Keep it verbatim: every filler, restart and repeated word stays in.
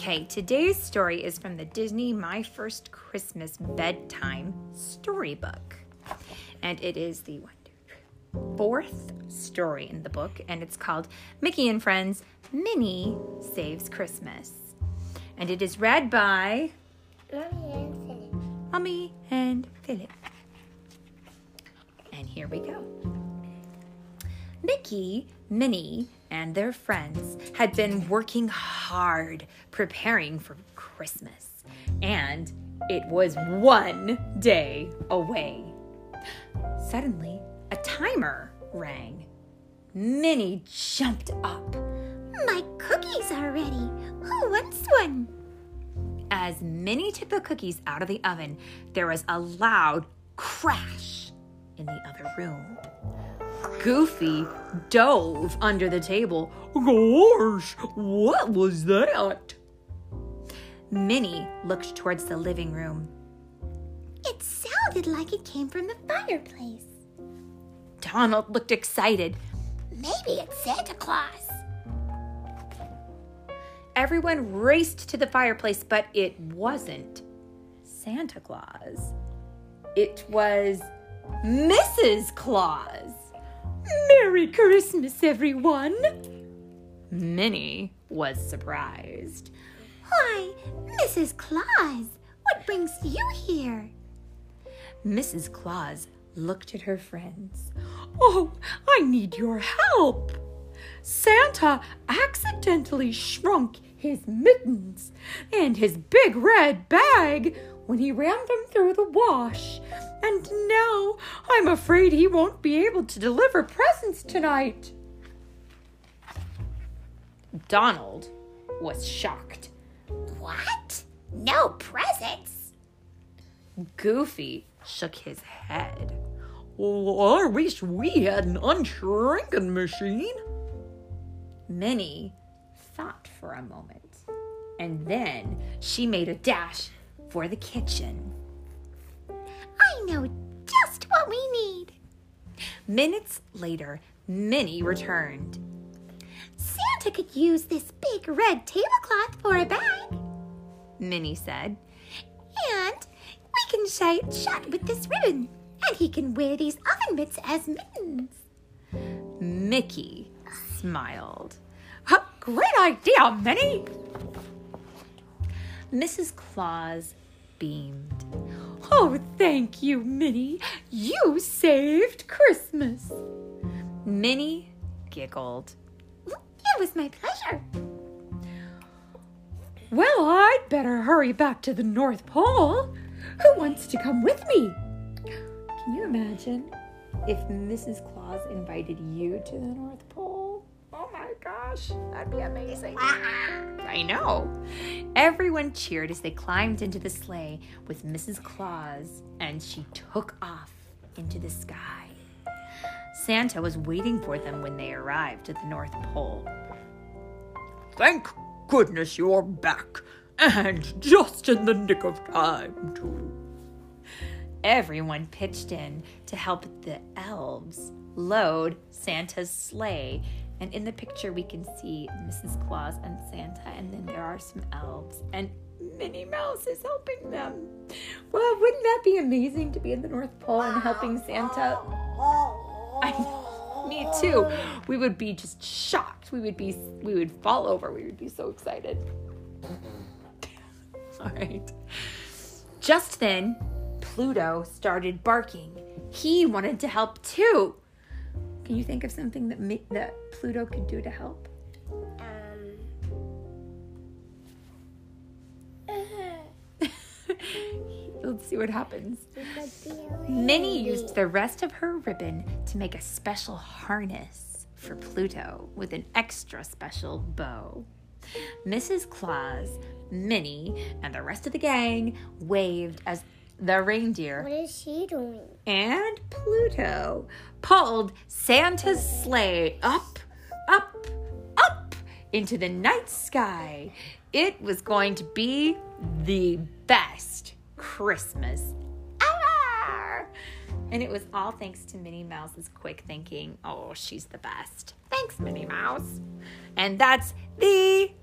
Okay, today's story is from the Disney My First Christmas Bedtime Storybook. And it is the one, two, fourth story in the book, and it's called Mickey and Friends, Minnie Saves Christmas. And it is read by Mommy and Philip. Mommy and Philip. And here we go. Mickey, Minnie, and their friends had been working hard preparing for Christmas, and it was one day away. Suddenly, a timer rang. Minnie jumped up. My cookies are ready. Who wants one? As Minnie took the cookies out of the oven, there was a loud crash in the other room. Goofy dove under the table. Gosh, what was that? Minnie looked towards the living room. It sounded like it came from the fireplace. Donald looked excited. Maybe it's Santa Claus. Everyone raced to the fireplace, but it wasn't Santa Claus. It was Missus Claus. Merry Christmas, everyone! Minnie was surprised. Why, Missus Claus, what brings you here? Missus Claus looked at her friends. Oh, I need your help. Santa accidentally shrunk his mittens and his big red bag when he ran them through the wash. And now I'm afraid he won't be able to deliver presents tonight. Donald was shocked. What? No presents? Goofy shook his head. Oh, I wish we had an unshrinking machine. Minnie thought for a moment, and then she made a dash for the kitchen. I know just what we need. Minutes later, Minnie returned. Santa could use this big red tablecloth for a bag, Minnie said. and we can tie it shut with this ribbon, and he can wear these oven mitts as mittens. Mickey smiled. Great idea, Minnie! Missus Claus beamed. Oh, thank you, Minnie. You saved Christmas. Minnie giggled. It was my pleasure. Well, I'd better hurry back to the North Pole. Who wants to come with me? Can you imagine if Missus Claus invited you to the North Pole? Oh my gosh, that'd be amazing. I know. Everyone cheered as they climbed into the sleigh with Missus Claus, and she took off into the sky. Santa was waiting for them when they arrived at the North Pole. Thank goodness you're back, and just in the nick of time, too. Everyone pitched in to help the elves load Santa's sleigh. And in the picture, we can see Missus Claus and Santa, and then there are some elves, and Minnie Mouse is helping them. Well, wouldn't that be amazing to be in the North Pole and helping Santa? I, me too. We would be just shocked. We would be, we would fall over. We would be so excited. All right. Just then, Pluto started barking. He wanted to help too. Can you think of something that that Pluto could do to help? Um. Let's see what happens. Minnie used the rest of her ribbon to make a special harness for Pluto with an extra special bow. Missus Claus, Minnie, and the rest of the gang waved as the reindeer What is she doing? and Pluto pulled Santa's sleigh up, up, up into the night sky. It was going to be the best Christmas ever. And it was all thanks to Minnie Mouse's quick thinking. Oh, she's the best. Thanks, Minnie Mouse. And that's the